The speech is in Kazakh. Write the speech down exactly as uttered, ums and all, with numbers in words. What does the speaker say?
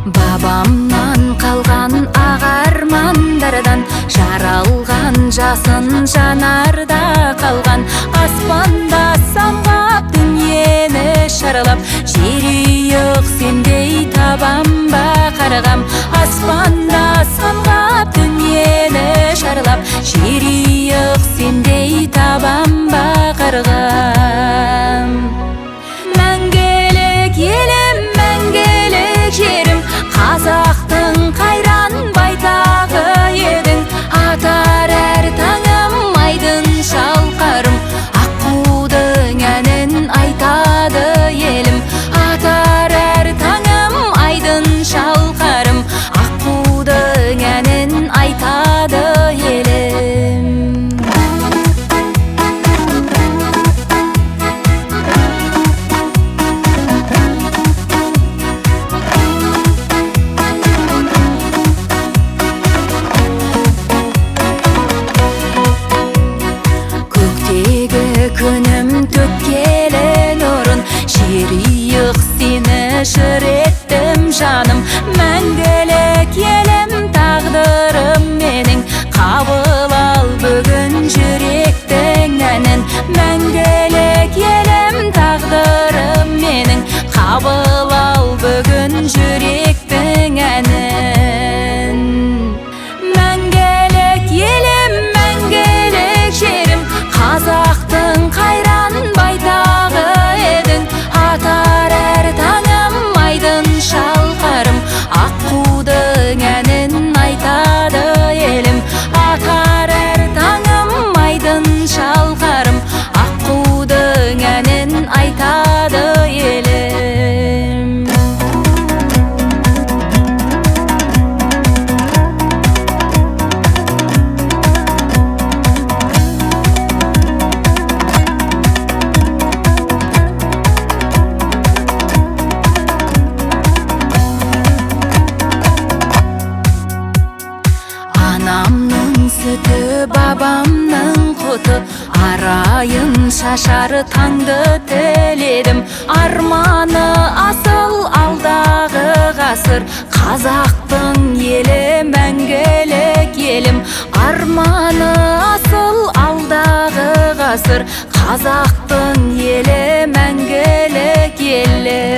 Бабамнан қалған ағармандардан жаралған жасын жанарда қалған. Аспанда самғап дүниені шаралап, жерүйік сендей табам ба қарағам. Аспанда самғап дүниені шаралап, жерүйік сендей табам ба қарағам. Мәңгілік елім, мәңгілік жерім, қазақтың қайран байтағы едің. Атар әр таңым айдын шалқарым, аққудың әнін айтады елім. Атар әр таңым айдын шалқарым, аққудың әнін айтады елім. Күнім төккелі нұрын, жерүйік сені жыр еттім жаным. Мәңгілік елім, тағдырым менің, қабыл ал бүгін жүректің әнін. Мәңгілік елім, тағдырым менің, қабыл ал бүгін жүректің әнін. Мәңгілік елім, мәңгілік жерім, қазақтың қайран байтағы едің. Атар әр таңым айдын шалқарым, аққудың әнін айтады елім. Атар әр таңым айдын шалқарым, аққудың әнін айтады елім. Анамның сүті, бабамның құты, арайын шашар таңды тіледім. Арманы асыл алдағы ғасыр, қазақтың елі мәңгілік елім. Арманы асыл алдағы ғасыр, қазақтың елі мәңгілік елім.